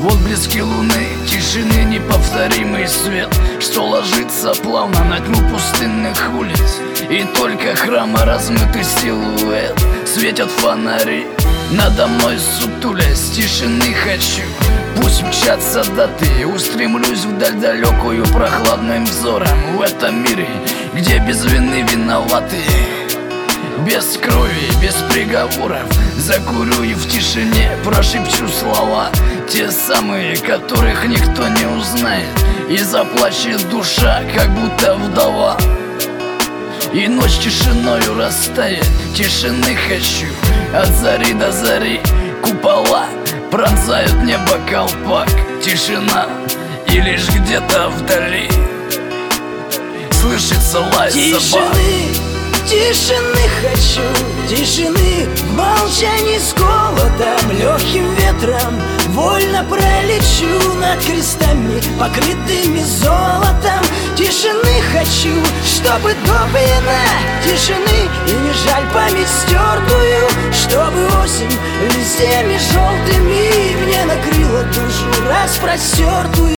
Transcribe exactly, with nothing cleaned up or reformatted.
Вот близки луны, тишины, неповторимый свет, что ложится плавно на тьму пустынных улиц. И только храма размытый силуэт светят фонари надо мной сутулясь. Тишины хочу, пусть мчатся даты, устремлюсь вдаль далекую прохладным взором. В этом мире, где без вины виноваты, без крови, без приговоров, закурю и в тишине прошепчу слова, те самые, которых никто не узнает. И заплачет душа, как будто вдова, и ночь тишиною растает. Тишины хочу от зари до зари, купола пронзают небо колпак. Тишина, и лишь где-то вдали слышится лай собак. Тишины хочу, тишины в молчании с голодом, легким ветром вольно пролечу над крестами, покрытыми золотом. Тишины хочу, чтобы допьяна тишины, и не жаль память стертую, чтобы осень листьями желтыми мне накрыла душу распростертую.